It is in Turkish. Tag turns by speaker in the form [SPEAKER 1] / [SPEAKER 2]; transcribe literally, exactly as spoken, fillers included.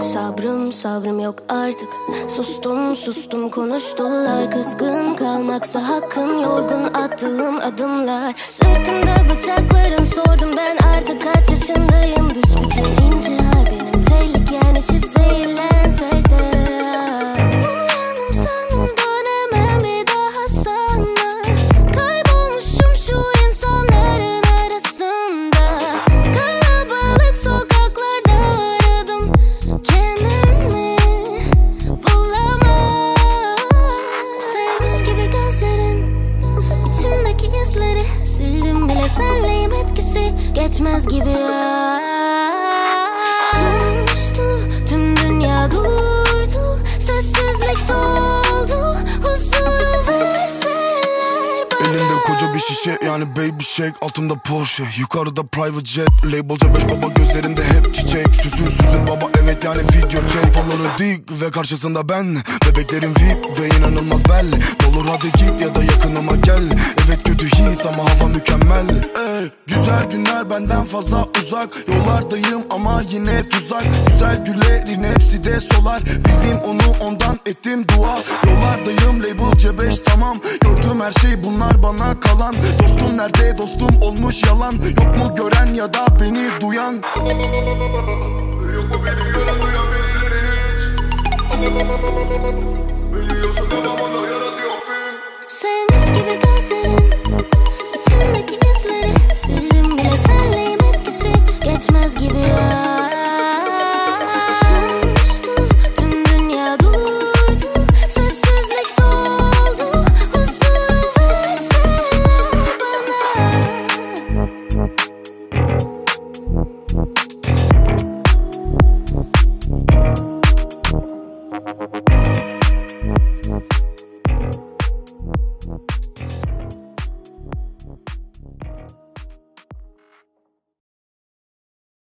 [SPEAKER 1] Sabrım sabrım yok artık. Sustum sustum konuştular. Kızgın kalmaksa hakkın, yorgun attığım adımlar. Sırtımda bıçakların, sordum ben artık kaç yaşındayım. Büsbütün intihar benim tehlikem, içip zehirlensek de. Uyanım sandım dönemem bir daha sana. Kaybolmuşum şu insanların arasında. Kalabalık sokaklarda aradım kendimi, bulamam. Sevmiş gibi gözlerin, içimdeki izleri sildim bile, senleyim etkisi geçmez gibi ya. Sustu, tüm dünya duydu, sessizlik doldu, huzuru verseler bana.
[SPEAKER 2] Elinde koca bir şişe, yani baby shake, altımda Porsche, yukarıda private jet. Labelca beş baba, gözlerinde hep çiçek. Süsür süsür baba, evet yani video check. Faları dik ve karşısında ben, bebeklerim V I P ve inanılmaz belli. Olur hadi git ya da yakınıma gel. Evet kötü his ama hava mükemmel. Ey, güzel günler benden fazla uzak. Yollardayım ama yine tuzak. Güzel güllerin hepsi de solar. Bildiğim onu ondan ettim dua. Yollardayım label C beş tamam. Gördüğüm her şey bunlar bana kalan. Dostum nerede, dostum olmuş yalan. Yok mu gören ya da beni duyan? Yok mu beni gören, duyan birileri hiç? Beni yoksa devamında yaratıyor film.
[SPEAKER 1] Sevmiş gibi gözlerin, içimdeki izleri sildim bile, senleyim etkisi geçmez gibi ya.